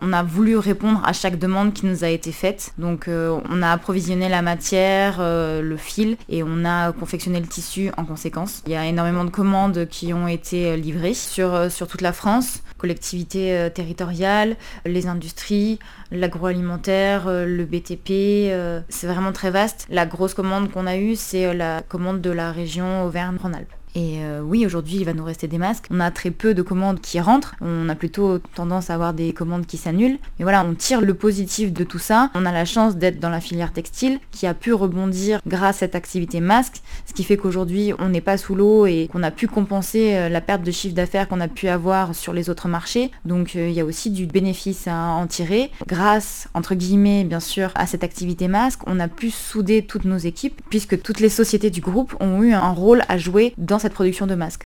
On a voulu répondre à chaque demande qui nous a été faite. Donc on a approvisionné la matière, le fil, et on a confectionné le tissu en conséquence. Il y a énormément de commandes qui ont été livrées sur toute la France, collectivités territoriales, les industries, l'agroalimentaire, le BTP, c'est vraiment très vaste. La grosse commande qu'on a eue, c'est la commande de la région Auvergne-Rhône-Alpes. Et oui, aujourd'hui, il va nous rester des masques. On a très peu de commandes qui rentrent. On a plutôt tendance à avoir des commandes qui s'annulent. Mais voilà, on tire le positif de tout ça. On a la chance d'être dans la filière textile qui a pu rebondir grâce à cette activité masque. Ce qui fait qu'aujourd'hui, on n'est pas sous l'eau et qu'on a pu compenser la perte de chiffre d'affaires qu'on a pu avoir sur les autres marchés. Donc il y a aussi du bénéfice à en tirer. Grâce, entre guillemets, bien sûr, à cette activité masque, on a pu souder toutes nos équipes puisque toutes les sociétés du groupe ont eu un rôle à jouer dans cette production de masques.